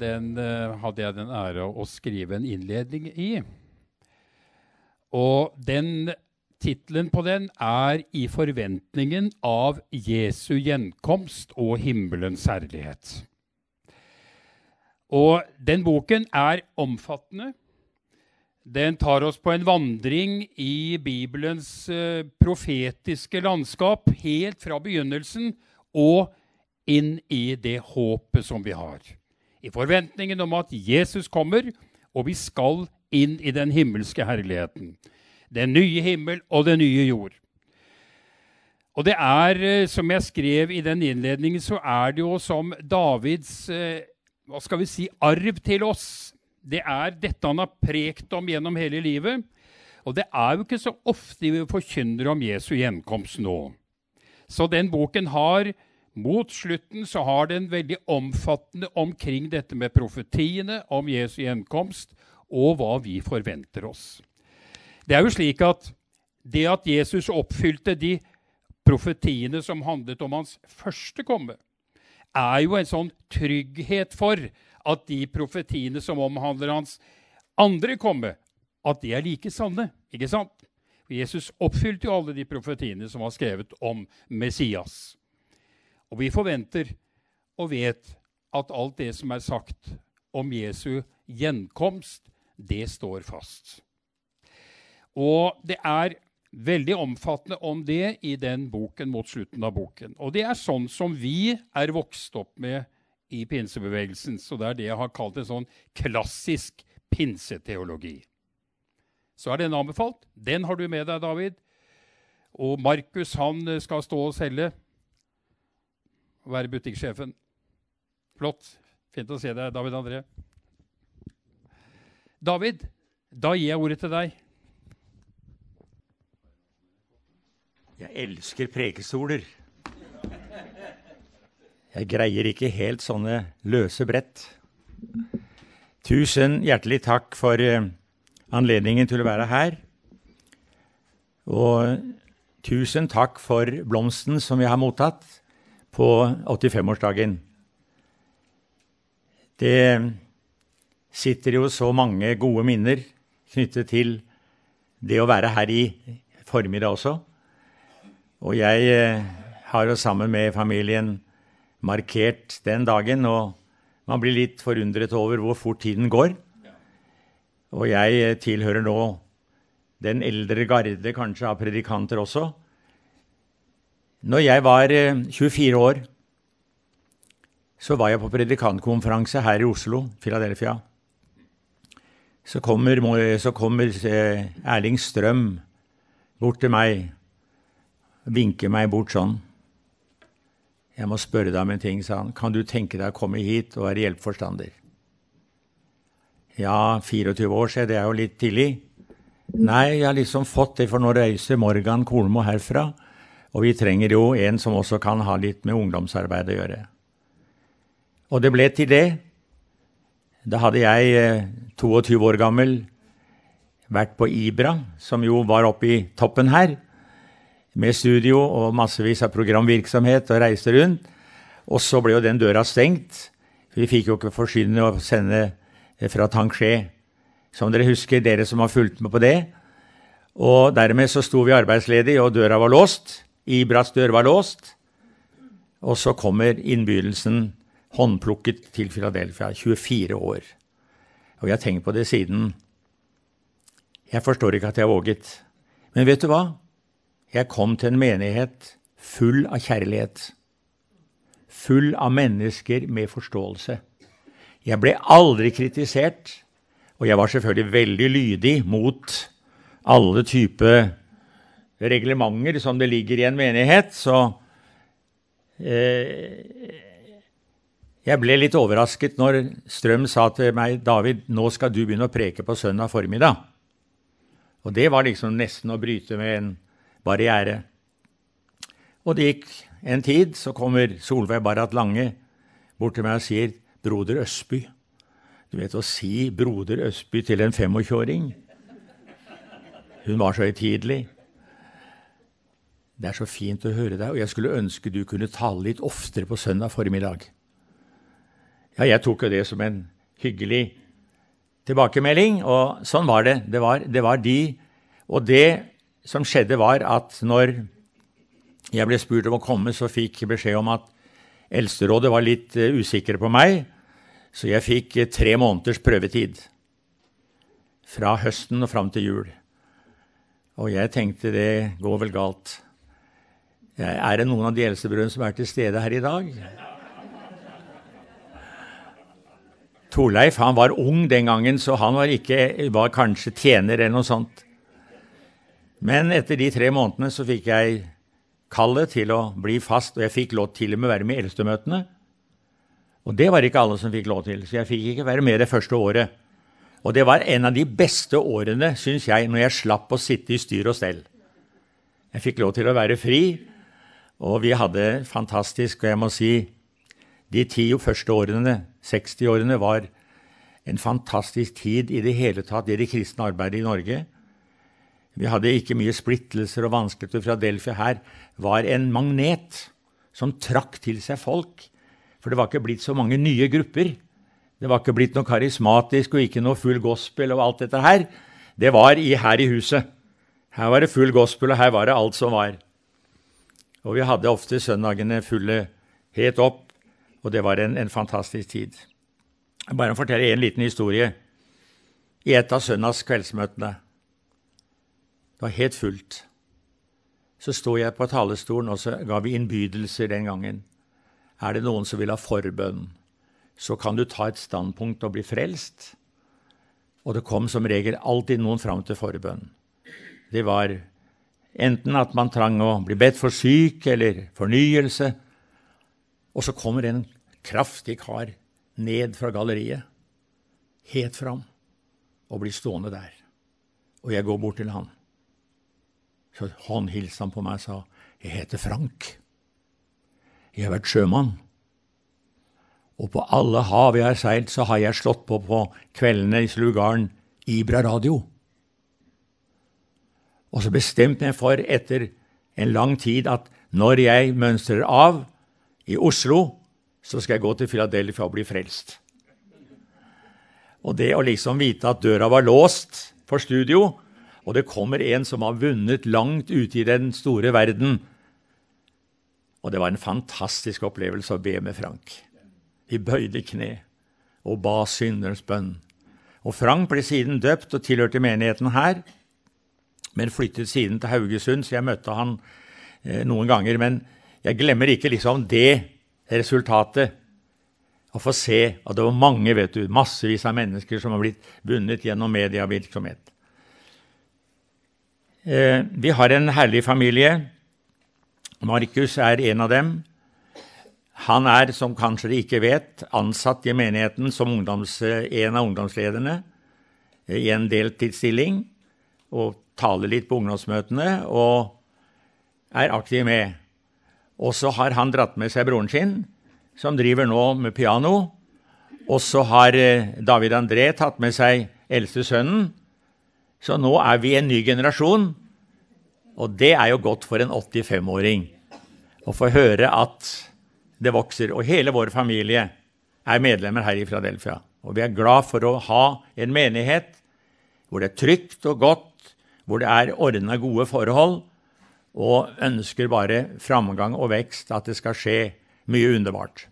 den hadde jeg den ære å skrive en innledning i. Og den titlen på den I forventningen av Jesu gjenkomst og himmelens herlighet. Og den boken omfattende. Den tar oss på en vandring i Bibelens profetiske landskap, helt fra begynnelsen og inn i det håpet som vi har. I forventningen om at Jesus kommer, og vi skal inn i den himmelske herligheten. Den nye himmel og den nye jord. Og det som jeg skrev i den innledningen, så det jo som Davids, hva skal vi si, arv til oss. Det dette han har prekt om gjennom hele livet. Og det jo ikke så ofte vi forkynner om Jesu gjenkomst nå. Så den boken mot slutten så har den veldig omfattende omkring dette med profetiene om Jesu gjenkomst og hva vi forventer oss. Det jo slik at det at Jesus oppfylte de profetiene som handlet om hans første komme, jo en sånn trygghet for at de profetiene som omhandler hans andre komme, at de like sanne, ikke sant? Jesus oppfylte jo alle de profetiene som var skrevet om Messias. Og vi forventer og vet at alt det som sagt om Jesu gjenkomst, det står fast. Og det veldig omfattende om det i den boken mot slutten av boken. Og det sånn som vi vokst opp med i pinsebevegelsen, så det det jeg har kalt en sånn klassisk pinseteologi. Så den anbefalt. Den har du med deg, David. Og Markus, han skal stå og selge og være butikksjefen. Flott. Fint å se deg, David André. David, da gir jeg ordet til deg. Jeg elsker prekestoler. Jeg greier ikke helt sånne løse brett. Tusen hjertelig takk for anledningen til å være her. Og tusen takk for blomsten som jeg har mottatt på 85-årsdagen. Det sitter jo så mange gode minner knyttet til det å være her i formiddag også. Og jeg har jo sammen med familien markert den dagen, og man blir litt forundret over hvor fort tiden går. Og jeg tilhører nå den eldre garde, kanskje av predikanter også. Når jeg var 24 år, så var jeg på predikantkonferanse her i Oslo, Philadelphia. Så kommer Erling Strøm bort til meg, vinker meg bort sånn. Jeg må spørre deg om en ting, sa han. Kan du tenke deg å komme hit og være hjelpforstander? Ja, 24 år siden, det jo litt tidlig. Nei, jeg har liksom fått det, for nå reiser Morgan Kornmo herfra, og vi trenger jo en som også kan ha litt med ungdomsarbeid å gjøre. Og det ble til det. Da hadde jeg 22 år gammel vært på Ibra, som jo var oppe i toppen her, med studio og massevis av programvirksomhet og reiste rundt. Og så ble jo den døra stengt. Vi fikk jo ikke forsyne og sende fra Tangsjé, som dere husker, dere som har fulgt med på det. Og dermed så sto vi arbeidsledig, og døra var låst. Ibras dør var låst. Og så kommer innbydelsen håndplukket til Philadelphia, 24 år. Og jeg har tenkt på det siden. Jeg forstår ikke at jeg har våget. Men vet du hva? Jeg kom til en menighet full av kjærlighet. Full av mennesker med forståelse. Jeg ble aldri kritisert, og jeg var selvfølgelig veldig lydig mot alle typer reglementer som det ligger i en menighet, så jeg ble litt overrasket når Strøm sa til meg, David, nå skal du begynne å preke på søndag formiddag. Og det var liksom nesten å bryte med en barriere. Og det gikk en tid, så kommer Solveig Barrat Lange bort til meg og sier, Broder Østby. Du vet å si Broder Østby til en 25-åring. Hun var så høytidelig. Det så fint å høre deg, og jeg skulle ønske du kunne tale litt oftere på søndag formiddag. Ja, jeg tok jo det som en hyggelig tilbakemelding, og sånn var det. Det var de, og det som skjedde var at når jeg ble spurt om å komme, så fikk jeg beskjed om at Eldsterådet var litt usikre på meg, så jeg fikk 3 måneders prøvetid fra høsten og frem til jul. Og jeg tenkte, det går vel galt. Er det noen av de eldstebrødrene som er til stede her i dag? Torleif, han var ung den gangen, så han var kanskje tjener eller noe sånt. Men etter de 3 månedene så fikk jeg kallet til å bli fast, og jeg fikk lov til å være med i eldstemøtene. Og det var ikke alle som fikk lov til, så jeg fikk ikke være med det første året. Og det var en av de beste årene, synes jeg, når jeg slapp å sitte i styr og stell. Jeg fikk lov til å være fri, og vi hadde fantastisk, og jeg må si, de 10 første årene, 60 årene, var en fantastisk tid i det hele tatt i det kristne arbeidet i Norge. Vi hadde ikke mye splittelser og vanskeligheter fra Delphi. Her var en magnet som trakk til seg folk, for det var ikke blitt så mange nye grupper. Det var ikke blitt noe karismatisk og ikke noe full gospel og alt dette her. Det var her i huset. Her var det full gospel, og her var det alt som var. Og vi hadde ofte søndagene fulle helt opp, og det var en fantastisk tid. Jeg bare forteller en liten historie. I et av søndags kveldsmøtene, det var helt fullt, så stod jeg på talerstolen, og så ga vi innbydelser den gangen. Er det noen som vil ha forbønn, så kan du ta et standpunkt og bli frelst. Og det kom som regel alltid noen fram til forbønn. Det var enten at man trang å bli bedt for syk eller fornyelse, og så kommer en kraftig kar ned fra galleriet, helt fram, og blir stående der. Og jeg går bort til han. Så håndhilste han på meg og sa, jeg heter Frank. Jeg har vært sjømann. Og på alle hav jeg har seilt, så har jeg slått på kveldene i Slugaren Ibra Radio. Og så bestemte jeg for etter en lang tid at når jeg mønstrer av i Oslo, så skal jeg gå til Philadelphia og bli frelst. Og det å liksom vite at døra var låst for studio, og det kommer en som har vunnet langt ute i den store verden. Og det var en fantastisk opplevelse å be med Frank. Vi bøyde kne og ba synderens bønn. Og Frank ble siden døpt og tilhørte menigheten her, men flyttet siden til Haugesund, så jeg møtte han noen ganger. Men jeg glemmer ikke liksom det resultatet, å få se at det var mange, massevis av mennesker som har blitt vunnet gjennom medievirksomhet. Vi har en herlig familie. Markus er en av dem. Han er, som kanskje de ikke vet, ansatt i menigheten som en av ungdomslederne i en deltidsstilling, og taler litt på ungdomsmøtene, og er aktiv med. Og så har han dratt med seg broren sin, som driver nå med piano, og så har David André tatt med seg eldste sønnen, så nå er vi en ny generasjon, og det er jo godt for en 85-åring å få høre at det vokser, og hele vår familie er medlemmer her i Philadelphia. Og vi er glad for å ha en menighet hvor det er trygt og godt, hvor det er ordnet gode forhold, og ønsker bare framgang og vekst, at det skal skje mye underbart.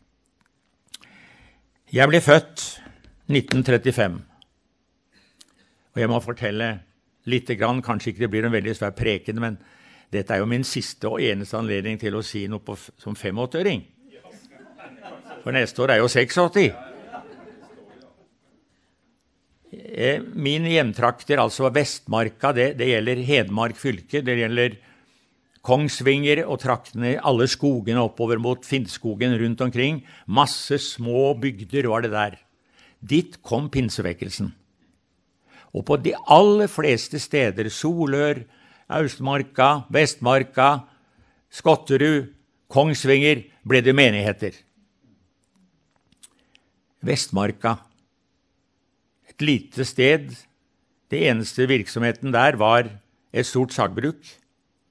Jeg ble født 1935, og jeg må fortelle litt grann, kanskje ikke det blir en veldig svær preken, men dette er jo min siste og eneste anledning til å si noe som 85-åring. For neste år er jo 86. Min hjemtrakter, altså Vestmarka, det gjelder Hedmark fylke, det gjelder Kongsvinger og traktene, alle skogene oppover mot Finnskogen rundt omkring. Masse små bygder var det der. Dit kom pinsevekkelsen. Og på de aller fleste steder, Solør, Austmarka, Vestmarka, Skotterud, Kongsvinger, ble det menigheter. Vestmarka, et lite sted. Det eneste virksomheten der var et stort sagbruk.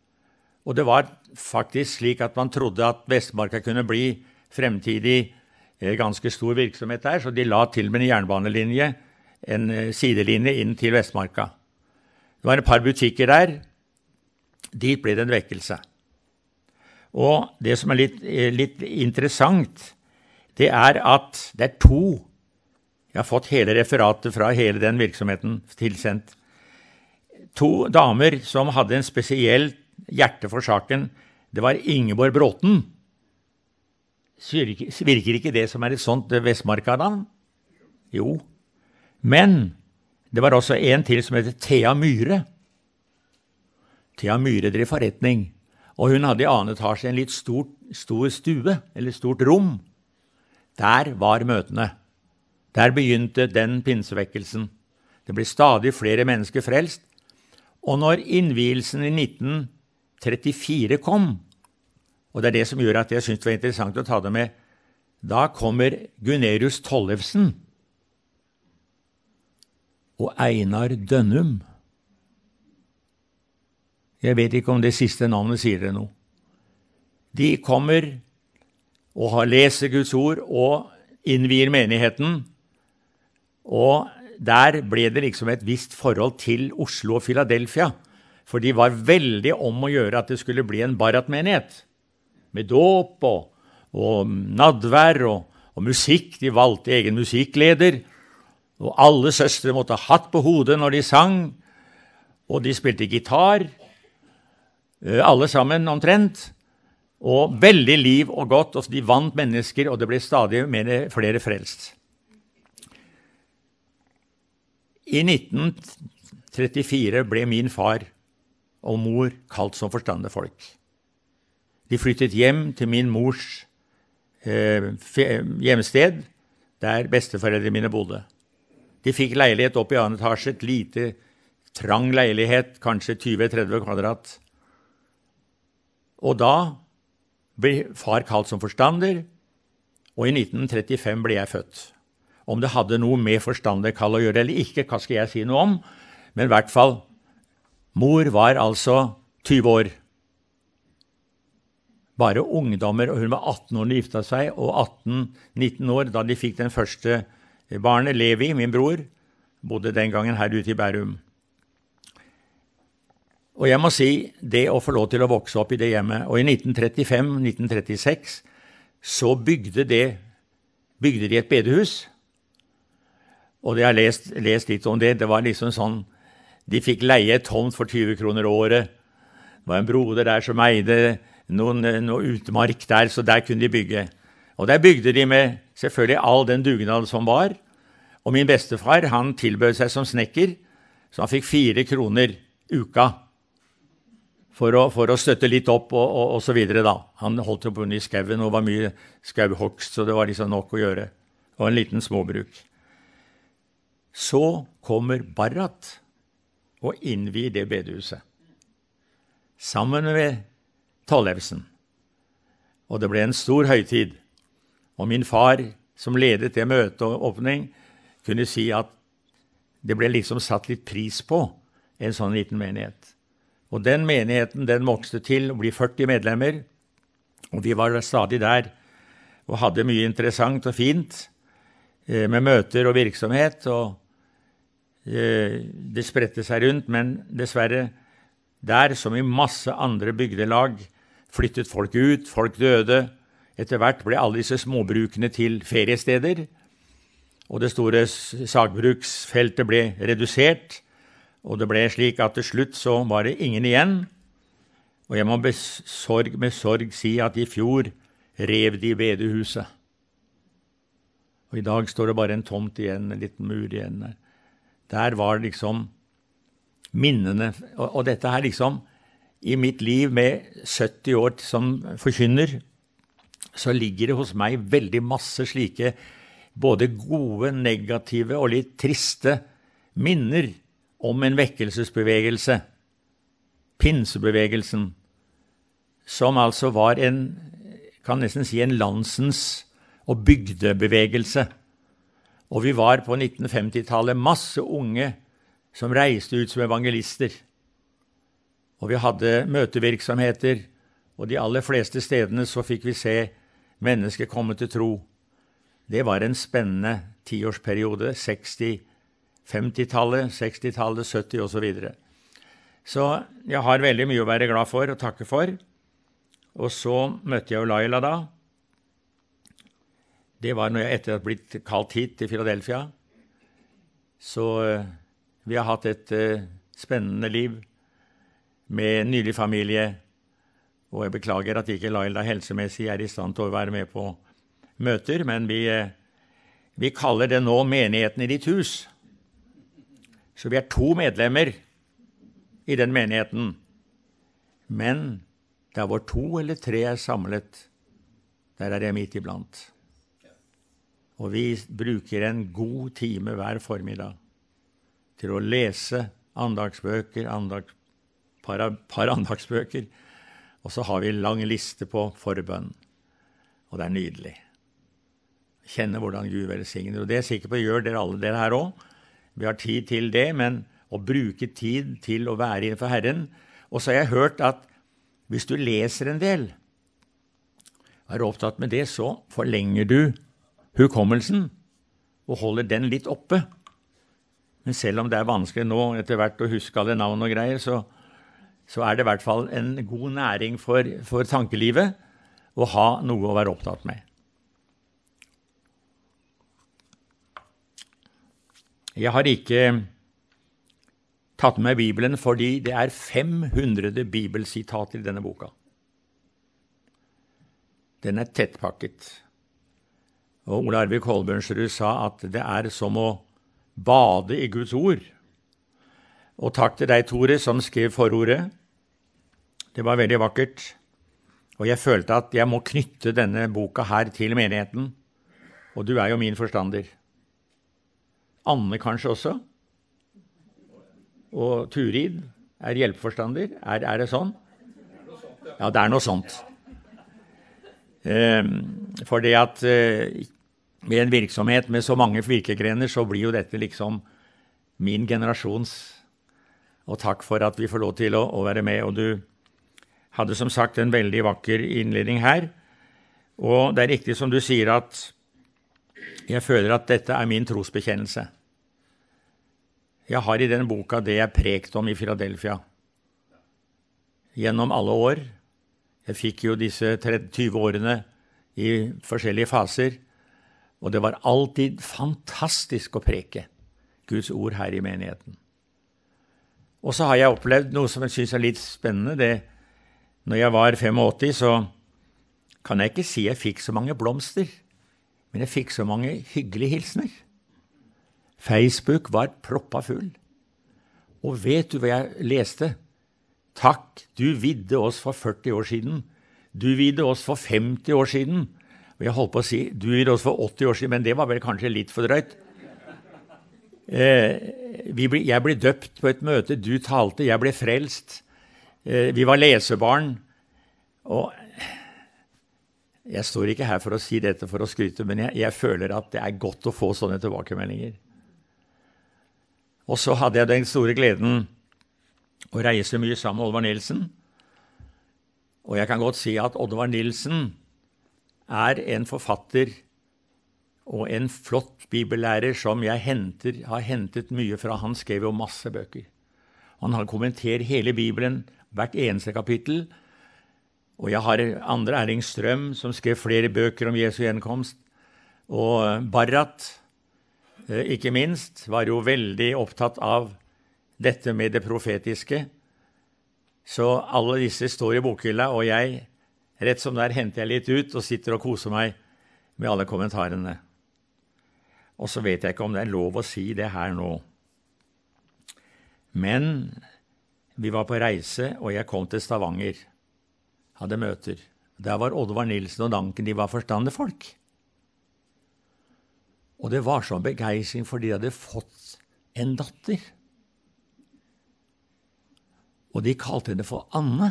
Og det var faktisk slik at man trodde at Vestmarka kunne bli fremtidig ganske stor virksomhet der, så de la til med en jernbanelinje, en sidelinje inn til Vestmarka. Det var et par butikker der. Dit ble det en vekkelse. Og det som er litt interessant, det er at det er to. Jeg har fått hele referatet fra hele den virksomheten tilsendt. To damer som hadde en spesiell hjerte for saken. Det var Ingeborg Bråten. Virker ikke det som er et sånt Vestmarka-navn? Jo. Men det var også en til som heter Thea Myhre. Thea Myhre drev forretning, og hun hadde i annen etasje en litt stor stue, eller stort rom. Der var møtene. Der begynte den pinsevekkelsen. Det ble stadig flere mennesker frelst. Og når innvielsen i 1934 kom, og det er det som gjør at jeg synes det var interessant å ta det med, da kommer Gunerius Tollefsen og Einar Dønnum. Jeg vet ikke om det siste navnet sier det noe. De kommer og har lest Guds ord og innvier menigheten, og der ble det liksom et visst forhold til Oslo og Philadelphia, for de var veldig om å gjøre at det skulle bli en Barat-menighet, med dåp og nadvær og musikk. De valgte egen musikkleder, og alle søstre måtte ha hatt på hodet når de sang, og de spilte gitar, alle sammen omtrent, og veldig liv og godt, og de vant mennesker, og det ble stadig flere frelst. I 1934 ble min far og mor kalt som forstande folk. De flyttet hjem til min mors hjemsted, der besteforeldrene mine bodde. De fikk leilighet opp i annen etasje, et lite, trang leilighet, kanskje 20-30 kvadrat. Og da ble far kalt som forstander, og i 1935 ble jeg født. Om det hadde noe med forstanderkall å gjøre eller ikke, hva skal jeg si noe om? Men i hvert fall, mor var altså 20 år. Bare ungdommer, og hun var 18 år da de gifta seg, og 18-19 år da de fikk den første barnet, Levi, min bror, bodde den gangen her ute i Bærum. Og jeg må si, det å få lov til å vokse opp i det hjemmet, og i 1935-1936 så bygde de et bedehus, og jeg har lest litt om det. Det var liksom sånn, de fikk leie et tomt for 20 kroner året. Det var en broder der som eide noe utmark der, så der kunne de bygge. Og der bygde de med selvfølgelig all den dugnad som var. Og min bestefar, han tilbød seg som snekker, så han fikk 4 kroner uka for å støtte litt opp og så videre da. Han holdt på i skauen, og var mye skauhogst, så det var liksom nok å gjøre. Og en liten småbruk. Så kommer Barat og innvier det bedehuset, sammen med Tollefsen. Og det ble en stor høytid. Og min far, som ledet det møte og åpning, kunne si at det ble liksom satt litt pris på en sånn liten menighet. Og den menigheten, den vokste til å bli 40 medlemmer, og vi var stadig der og hadde mye interessant og fint med møter og virksomhet, og det spredte seg rundt, men dessverre der, som i masse andre bygdelag, flyttet folk ut, folk døde. Etter hvert ble alle disse småbrukene til feriesteder, og det store sagbruksfeltet ble redusert, og det ble slik at til slutt så var det ingen igjen. Og jeg må med sorg si at i fjor rev de bedehuset. Og i dag står det bare en tomt igjen, en liten mur igjen der. Der var liksom minnene, og dette her liksom, i mitt liv med 70 år som forkynner, så ligger det hos meg veldig masse slike, både gode, negative og litt triste minner om en vekkelsesbevegelse, pinsebevegelsen, som altså var kan nesten si en landsens og bygdebevegelse. Og vi var på 1950-tallet masse unge som reiste ut som evangelister. Og vi hadde møtevirksomheter, og de aller fleste stedene så fikk vi se mennesker komme til tro. Det var en spennende 10-årsperiode, 50-tallet, 60-tallet, 70 og så videre. Så jeg har veldig mye å være glad for og takke for. Og så møtte jeg jo Laila da. Det var når jeg etter at blitt kalt hit til Philadelphia. Så vi har hatt et spennende liv med en nylig familie, og jeg beklager at ikke Laila helsemessig er i stand til å være med på møter, men vi kaller det nå menigheten i ditt hus. Så vi er 2 medlemmer i den menigheten, men der hvor 2 eller 3 er samlet, der er jeg midt iblant. Og vi bruker en god time hver formiddag til å lese andagsbøker, par andagsbøker, og så har vi en lang liste på forbønn. Og det er nydelig. Kjenne hvordan Gud velsigner. Og det er jeg sikker på gjør dere alle dere her også. Vi har tid til det, men å bruke tid til å være innenfor Herren. Og så har jeg hørt at hvis du leser en del, og er opptatt med det, så forlenger du hukommelsen og holder den litt oppe. Men selv om det er vanskelig nå etter hvert å huske alle navn og greier, så er det i hvert fall en god næring for tankelivet å ha noe å være opptatt med. Jeg har ikke tatt med Bibelen fordi det er 500 bibelsitater i denne boka. Den er tettpakket. Og Ole Arvid Kolbjørnsrud sa at det er som å bade i Guds ord. Og takk til deg, Tore, som skrev forordet. Det var veldig vakkert. Og jeg følte at jeg må knytte denne boka her til menigheten. Og du er jo min forstander. Anne kanskje også. Og Turid er hjelpeforstander. Er det sånn? Ja, det er noe sånt. For det at med en virksomhet med så mange virkegrener, så blir jo dette liksom min generasjons. Og takk for at vi får lov til å være med. Og du hadde som sagt en veldig vakker innledning her. Og det er riktig som du sier at jeg føler at dette er min trosbekjennelse. Jeg har i den boka det jeg prekt om i Philadelphia. Gjennom alle år. Jeg fikk jo disse 20 årene i forskjellige faser. Og det var alltid fantastisk å preke Guds ord her i menigheten. Og så har jeg opplevd noe som jeg synes er litt spennende. Når jeg var 85, så kan jeg ikke si jeg fikk så mange blomster, men jeg fikk så mange hyggelige hilsener. Facebook var proppa full. Og vet du hva jeg leste? Takk, du vidde oss for 40 år siden. Du vidde oss for 50 år siden. Og jeg holdt på å si, du vidde oss for 80 år siden, men det var vel kanskje litt for drøyt. Jeg ble døpt på et møte, du talte, jeg ble frelst. Vi var lesebarn. Og jeg står ikke her for å si dette for å skryte, men jeg føler at det er godt å få sånne tilbakemeldinger. Og så hadde jeg den store gleden å reise mye sammen med Oddvar Nilsen. Og jeg kan godt si at Oddvar Nilsen er en forfatter og en flott bibellærer som jeg har hentet mye fra. Han skrev jo masse bøker. Han har kommentert hele Bibelen, hvert eneste kapittel. Og jeg har andre, Erling Strøm, som skrev flere bøker om Jesu gjenkomst. Og Barrat, ikke minst, var jo veldig opptatt av dette med det profetiske. Så alle disse står i bokhylla, og jeg, rett som der, henter jeg litt ut og sitter og koser meg med alle kommentarene. Og så vet jeg ikke om det er lov å si det her nå. Men vi var på reise, og jeg kom til Stavanger. Hadde møter. Der var Oddvar Nilsen og Danken, de var forstande folk. Og det var sånn begeistring for de hadde fått en datter. Og de kalte henne for Anne.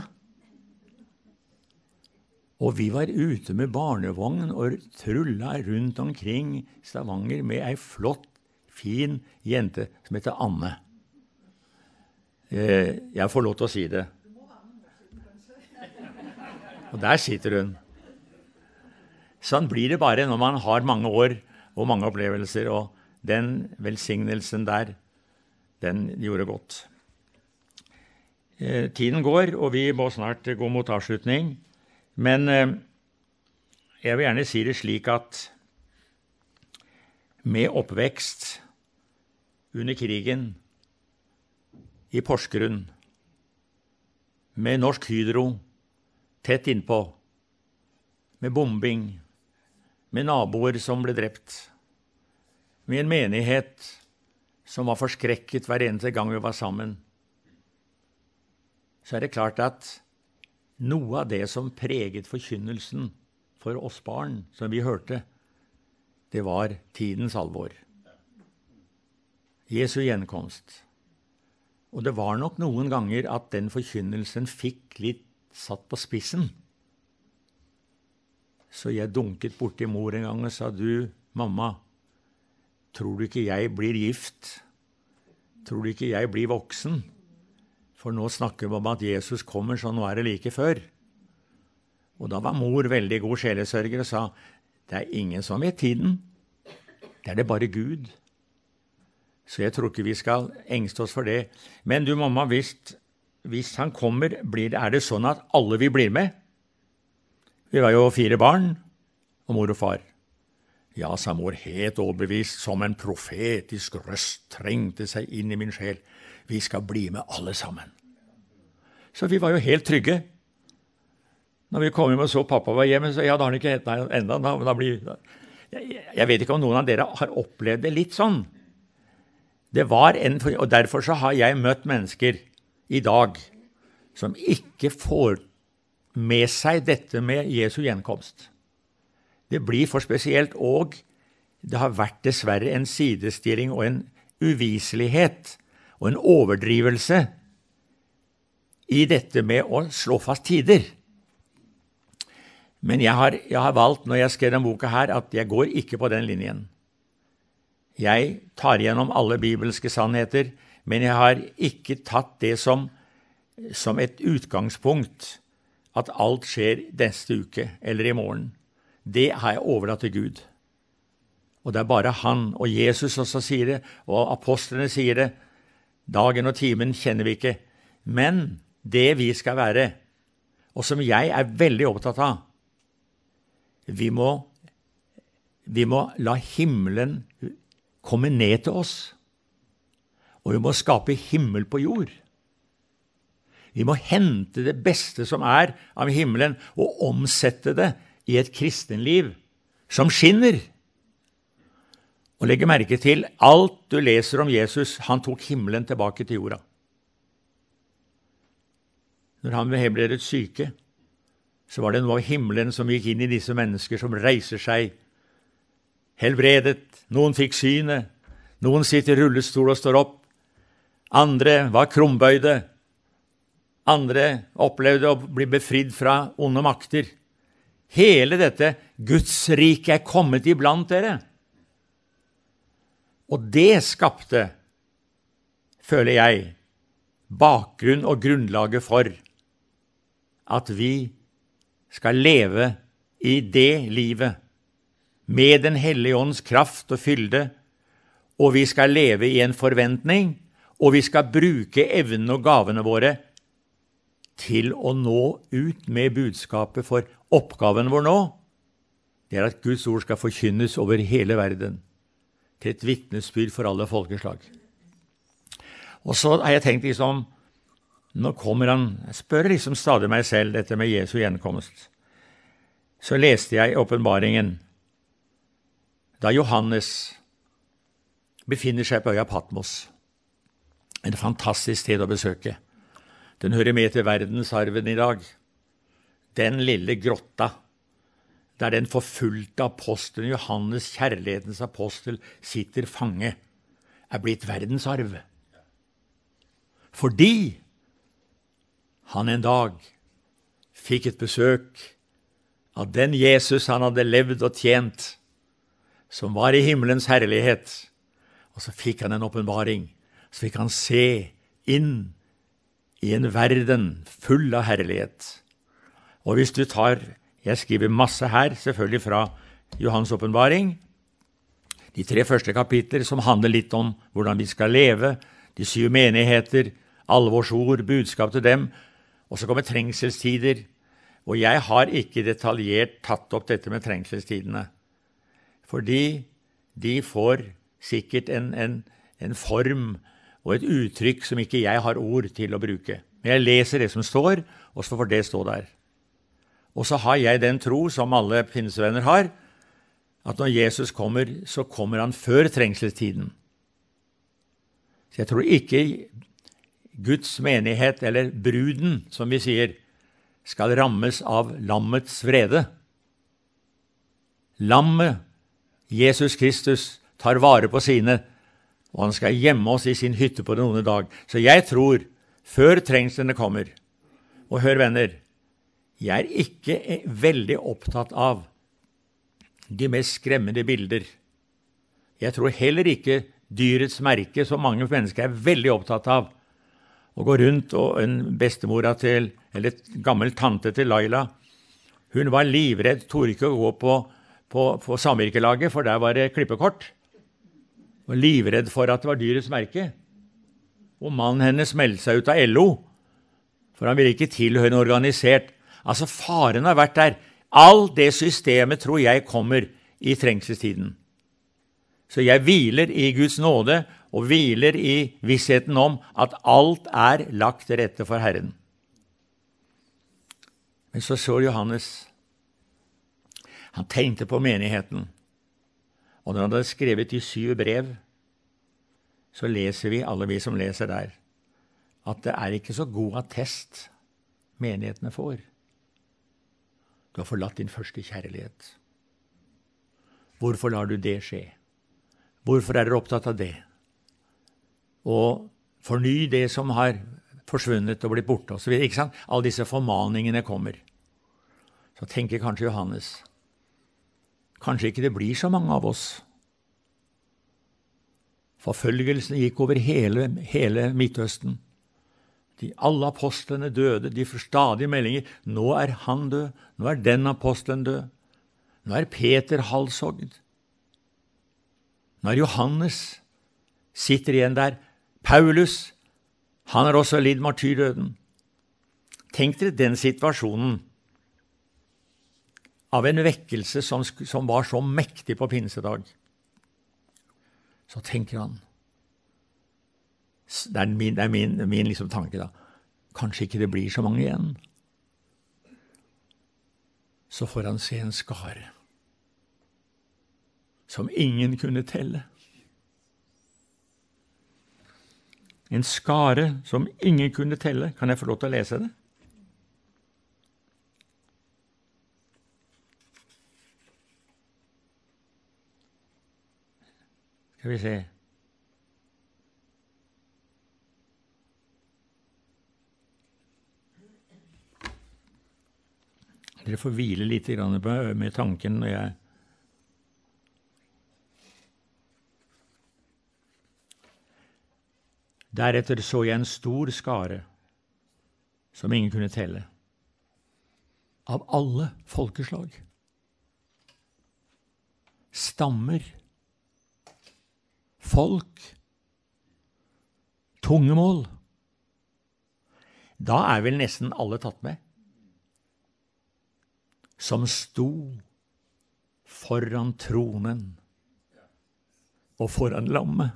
Og vi var ute med barnevogn og trulla rundt omkring Stavanger med ei flott, fin jente som heter Anne. Jeg får lov til å si det. Og der sitter hun. Sånn blir det bare når man har mange år og mange opplevelser, og den velsignelsen der, den gjorde godt. Tiden går, og vi må snart gå mot avslutning, men jeg vil gjerne si det slik at med oppvekst under krigen i Porsgrunn, med Norsk Hydro tett innpå, med bombing, med naboer som ble drept, med en menighet som var forskrekket hver eneste gang vi var sammen, så det klart at noe av det som preget forkynnelsen for oss barn, som vi hørte, det var tidens alvor. Jesu gjenkomst. Og det var nok noen ganger at den forkynnelsen fikk litt satt på spissen. Så jeg dunket borti mor en gang og sa, du, mamma, tror du ikke jeg blir gift? Tror du ikke jeg blir voksen? For nå snakker vi om at Jesus kommer, så nå er det like før. Og da var mor veldig god sjelesørger og sa, det er ingen som vet tiden. Det er det bare Gud. Så jeg tror ikke vi skal engste oss for det. Men du, mamma, hvis han kommer, er det sånn at alle vi blir med? Vi var jo 4 barn, og mor og far. Ja, sa mor, helt overbevist, som en profetisk røst trengte seg inn i min sjel. Vi skal bli med alle sammen. Så vi var jo helt trygge. Når vi kom hjem og så pappa var hjemme, så ja, da har han ikke hentet enda. Jeg vet ikke om noen av dere har opplevd det litt sånn. Og derfor så har jeg møtt mennesker i dag som ikke får med seg dette med Jesu gjenkomst. Det blir for spesielt, og det har vært dessverre en sidestilling og en uviselighet og en overdrivelse i dette med å slå fast tider. Men jeg har valgt, når jeg skrev den boka her, at jeg går ikke på den linjen. Jeg tar igjennom alle bibelske sannheter, men jeg har ikke tatt det som et utgangspunkt at alt skjer neste uke eller i morgen. Det har jeg overlatt til Gud. Og det er bare han, og Jesus også sier det, og apostlene sier det. Dagen og timen kjenner vi ikke. Men det vi skal være, og som jeg er veldig opptatt av, vi må la himmelen komme ned til oss, og vi må skape himmel på jord. Vi må hente det beste som er av himmelen og omsette det i et kristenliv som skinner. Og legge merke til alt du leser om Jesus, han tok himmelen tilbake til jorda. Når han behelbredet syke, så var det noe av himmelen som gikk inn i disse mennesker som reiser seg, helbredet. Noen fikk synet, noen sitter i rullestol og står opp, andre var krumbøyde, andre opplevde å bli befridd fra onde makter. Hele dette Guds rike er kommet iblant dere. Og det skapte, føler jeg, bakgrunn og grunnlaget for at vi skal leve i det livet med den hellige ånds kraft og fylde, og vi skal leve i en forventning, og vi skal bruke evnene og gavene våre til å nå ut med budskapet, for oppgaven vår nå, det er at Guds ord skal forkynnes over hele verden, til et vitnesbyrd for alle folkeslag. Og så har jeg tenkt nå kommer han, jeg spør stadig meg selv dette med Jesu gjenkomst. Så leste jeg åpenbaringen, da Johannes befinner seg på øya Patmos, en fantastisk sted å besøke. Den hører med til verdensarven i dag. Den lille grotta, der den forfulgte apostelen Johannes, kjærlighetens apostel, sitter fange, er blitt verdensarv. Fordi han en dag fikk et besøk av den Jesus han hadde levd og tjent, som var i himmelens herlighet. Og så fikk han en åpenbaring. Så fikk han se inn i en verden full av herlighet. Og hvis du jeg skriver masse her, selvfølgelig fra Johans åpenbaring, De 3 første kapitler som handler litt om hvordan vi skal leve, de 7 menigheter, alvorsord, budskap til dem, og så kommer trengselstider, og jeg har ikke detaljert tatt opp dette med trengselstidene, fordi de får sikkert en form og et uttrykk som ikke jeg har ord til å bruke. Men jeg leser det som står, og så får det stå der. Og så har jeg den tro som alle pinsevenner har, at når Jesus kommer, så kommer han før trengselstiden. Så jeg tror ikke Guds menighet, eller bruden, som vi sier, skal rammes av lammets vrede. Lammet, Jesus Kristus, tar vare på sine, og han skal gjemme oss i sin hytte på den onde dag. Så jeg tror, før trengslene kommer, og hør venner, jeg er ikke veldig opptatt av de mest skremmende bilder. Jeg tror heller ikke dyrets merke, som mange mennesker er veldig opptatt av, å gå rundt, og en bestemora til, eller en gammel tante til Laila, hun var livredd, torde ikke å gå på samvirkelaget, for der var det klippekort. Og livredd for at det var dyrets merke. Og mannen hennes meldte seg ut av LO, for han ville ikke tilhøre en organisert. Altså faren har vært der. All det systemet tror jeg kommer i trengselstiden. Så jeg hviler i Guds nåde, og hviler i vissheten om at alt er lagt til rette for Herren. Men så Johannes, han tenkte på menigheten, og når han hadde skrevet de 7 brev, så leser vi, alle vi som leser der, at det er ikke så god attest menighetene får. Du har forlatt din første kjærlighet. Hvorfor lar du det skje? Hvorfor er dere opptatt av det? Og forny det som har forsvunnet og blitt borte, og så videre, ikke sant? Alle disse formaningene kommer. Så tenker kanskje Johannes, kanskje ikke det blir så mange av oss. Forfølgelsen gikk over hele Midtøsten. Alle apostlene døde, de får stadig meldinger. Nå er han død, nå er den apostelen død. Nå er Peter halshogd. Nå er Johannes, sitter igjen der. Paulus, han har også lidd martyrdøden. Tenk dere den situasjonen av en vekkelse som var så mektig på pinsedag. Så tenker han, det er min liksom tanke da, kanskje ikke det blir så mange igjen. Så får han se en skare som ingen kunne telle. En skare som ingen kunne telle. Kan jeg få lov til å lese det? Skal vi se. Dere får hvile litt med tanken når jeg... Deretter så jeg en stor skare, som ingen kunne telle, av alle folkeslag, stammer, folk, tungemål. Da er vel nesten alle tatt med, som sto foran tronen og foran lammet.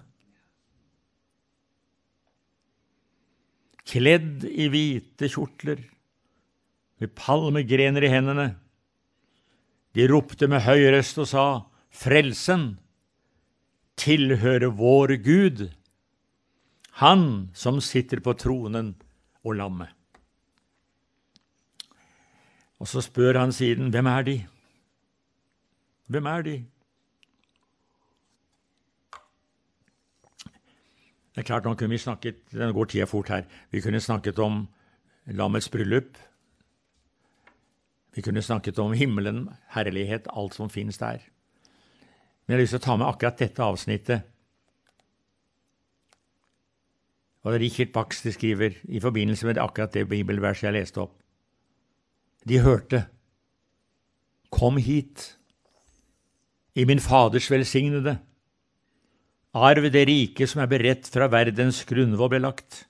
Kledd i hvite kjortler, med palmegrener i hendene. De ropte med høy røst og sa, frelsen tilhører vår Gud, han som sitter på tronen og lammet. Og så spør han siden, hvem er de? Hvem er de? Det er klart, nå kunne vi snakket, den går tida fort her, vi kunne snakket om lammets bryllup, vi kunne snakket om himmelen, herlighet, alt som finnes der. Men jeg har lyst til å ta med akkurat dette avsnittet. Og det er Richard Baxter skriver i forbindelse med akkurat det bibelverset jeg leste opp. De hørte, kom hit, i min faders velsignede, Arv det rike som beredt fra verdens grunnvoll ble lagt.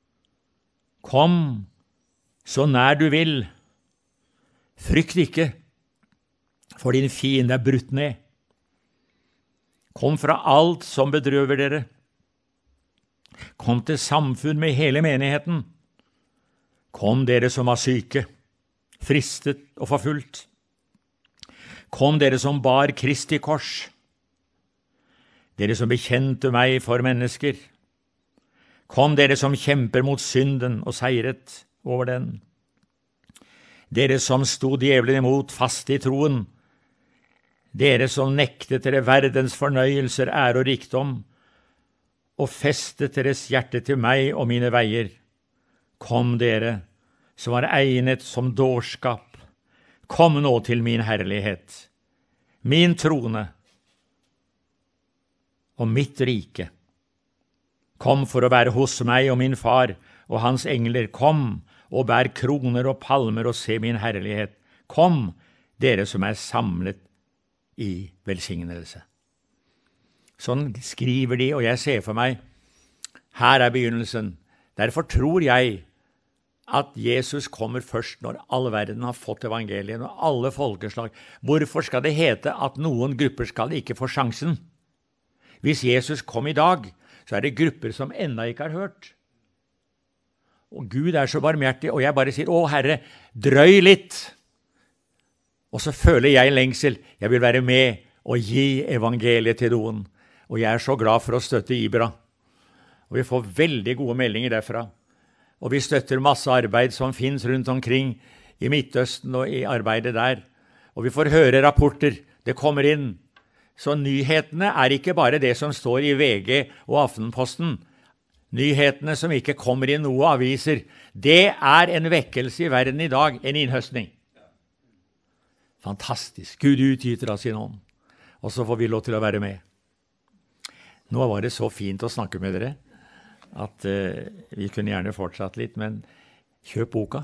Kom så nær du vil. Frykt ikke, for din fiende brutt ned. Kom fra alt som bedrøver dere. Kom til samfunn med hele menigheten. Kom dere som var syke, fristet og forfulgt. Kom dere som bar Kristi kors. Dere som bekjente meg for mennesker. Kom dere som kjemper mot synden og seiret over den. Dere som sto djevelen imot fast i troen. Dere som nektet dere verdens fornøyelser, ære og rikdom, og festet deres hjerte til meg og mine veier. Kom dere som var egnet som dårskap. Kom nå til min herlighet, min trone og mitt rike. Kom for å være hos meg og min far og hans engler. Kom og bær kroner og palmer og se min herlighet. Kom, dere som samlet i velsignelse. Sånn skriver de, og jeg ser for meg, her begynnelsen. Derfor tror jeg at Jesus kommer først når all verden har fått evangeliet, og alle folkeslag. Hvorfor skal det hete at noen grupper skal ikke få sjansen? Hvis Jesus kom i dag, så det grupper som enda ikke har hørt. Og Gud så barmhjertig, og jeg bare sier, å Herre, drøy litt. Og så føler jeg lengsel. Jeg vil være med og gi evangeliet til noen. Og jeg så glad for å støtte Ibra. Og vi får veldig gode meldinger derfra. Og vi støtter masse arbeid som finnes rundt omkring i Midtøsten og i arbeidet der. Og vi får høre rapporter. Det kommer inn. Så nyhetene ikke bare det som står i VG og Aftenposten. Nyhetene som ikke kommer i noen aviser. Det en vekkelse i verden i dag, en innhøstning. Fantastisk. Gud utgyter av sin ånd. Og så får vi lov til å være med. Nå var det så fint å snakke med dere, at vi kunne gjerne fortsatt litt, men kjøp boka.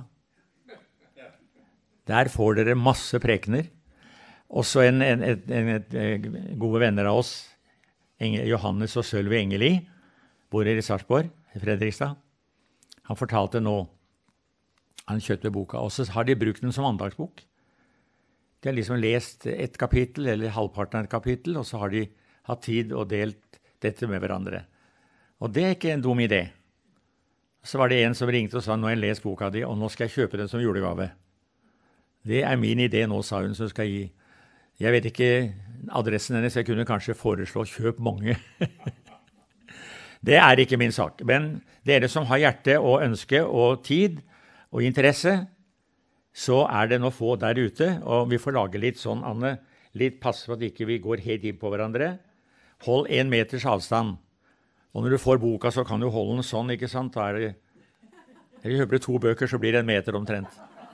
Der får dere masse prekener. Også gode venner av oss, Johannes og Sølvi Engeli, bor i Sarpsborg, i Fredrikstad. Han fortalte nå, han kjøpte boka, og så har de brukt den som andagsbok. De har liksom lest et kapittel, eller halvparten av et kapittel, og så har de hatt tid og delt dette med hverandre. Og det ikke en dum idé. Så var det en som ringte og sa, nå har jeg lest boka di, og nå skal jeg kjøpe den som julegave. Det min idé nå, sa hun, som skal gi. Jeg vet ikke adressen hennes, jeg kunne kanskje foreslå kjøp mange. Det ikke min sak. Men dere som har hjerte og ønske og tid og interesse, så det noe få der ute, og vi får lage litt sånn, Anne, litt passe på at ikke vi går helt inn på hverandre. Hold 1 meters avstand. Og når du får boka, så kan du holde den sånn, ikke sant? Da det, jeg kjøper 2 bøker, så blir det 1 meter omtrent.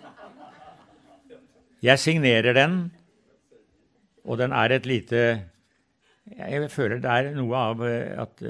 Jeg signerer den, og den et lite, jeg føler det noe av at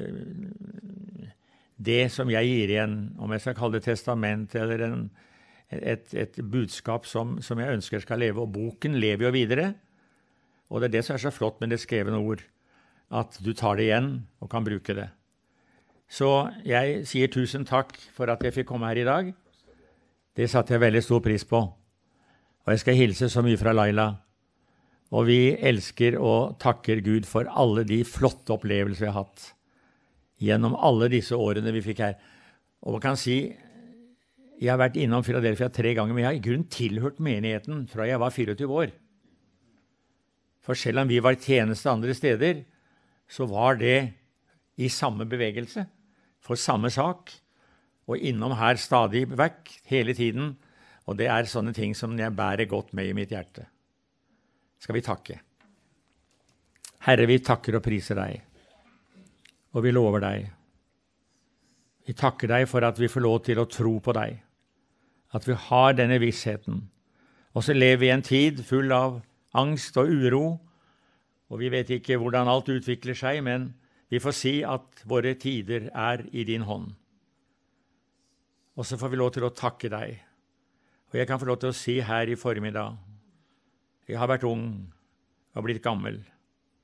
det som jeg gir igjen, om jeg skal kalle det testament, eller et budskap som jeg ønsker skal leve, og boken lever jo videre, og det det som så flott med det skrevne ord, at du tar det igjen og kan bruke det. Så jeg sier tusen takk for at jeg fikk komme her i dag. Det satte jeg veldig stor pris på. Og jeg skal hilse så mye fra Laila. Og vi elsker og takker Gud for alle de flotte opplevelser vi har hatt gjennom alle disse årene vi fikk her. Og man kan si, jeg har vært innom Philadelphia 3 ganger, men jeg har i grunn tilhørt menigheten fra jeg var 24 år. For selv om vi var tjeneste andre steder, så var det i samme bevegelse, for samme sak, og innom her stadig vekk, hele tiden, og det sånne ting som jeg bærer godt med i mitt hjerte. Skal vi takke. Herre, vi takker og priser deg, og vi lover deg. Vi takker deg for at vi får lov til å tro på deg, at vi har denne vissheten, og så lever vi i en tid full av angst og uro, og vi vet ikke hvordan alt utvikler seg, men vi får si at våre tider i din hånd. Og så får vi lov til å takke deg. Og jeg kan få lov til å si her i formiddag, jeg har vært ung og blitt gammel,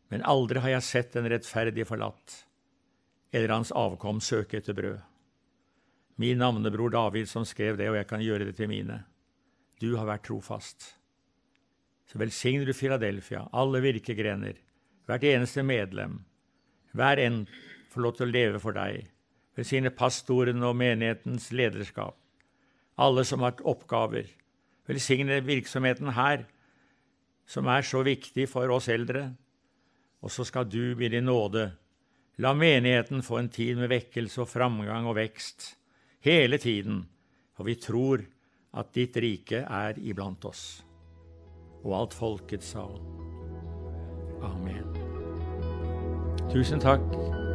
Men aldri har jeg sett en rettferdig forlatt, eller hans avkom søke etter brød. Min navnebror David som skrev det, og jeg kan gjøre det til mine. Du har vært trofast. Så velsigner du Philadelphia, alle virkegrener, hvert eneste medlem, hver en får lov til å leve for deg. Velsigne pastoren og menighetens lederskap, alle som har oppgaver. Velsigne virksomheten her, som er så viktig for oss eldre. Og så skal du i din nåde la menigheten få en tid med vekkelse og framgang og vekst hele tiden, for vi tror at ditt rike er iblant oss. Og alt folket sa. Amen. Tusen takk.